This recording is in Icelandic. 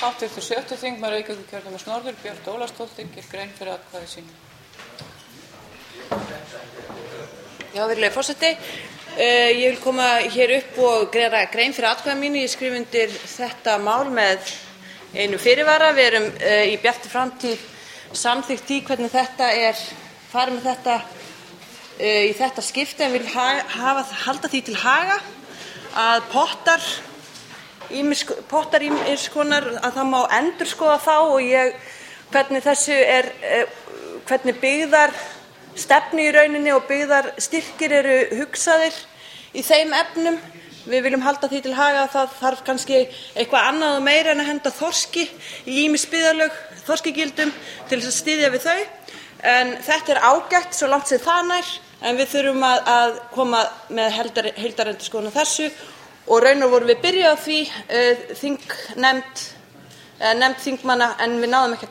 Háttvirtur 7. þingmaður Reykjavíkurkjördæmis norður, Björt Ólafsdóttir, gerir grein fyrir atkvæði sínu. Já, virðulegi forseti. Ég vil koma hér upp og gera grein fyrir atkvæði mínu. Ég skrifa undir þetta mál með einu fyrirvara. Við erum í Bjartri framtíð samþykkt í hvernig þetta er farið með þetta í þetta skipti, en vil halda því til haga að pottar ýmiss konar, að það má endurskoða þá, og hvernig þessu hvernig byggðarstefnu í rauninni og byggðarstyrkir eru hugsaðir í þeim efnum. Við viljum halda því til haga að það þarf kannski eitthvað annað og meira en að henda þorski í ýmis byggðarlög, þorskigildum, til þess að styðja við þau. En þetta er ágætt svo langt sem það nær, en við þurfum að koma með heildarendurskoðun á þessu, og raunar vorum við byrjuð á því nefnd þingmanna, en við náðum ekki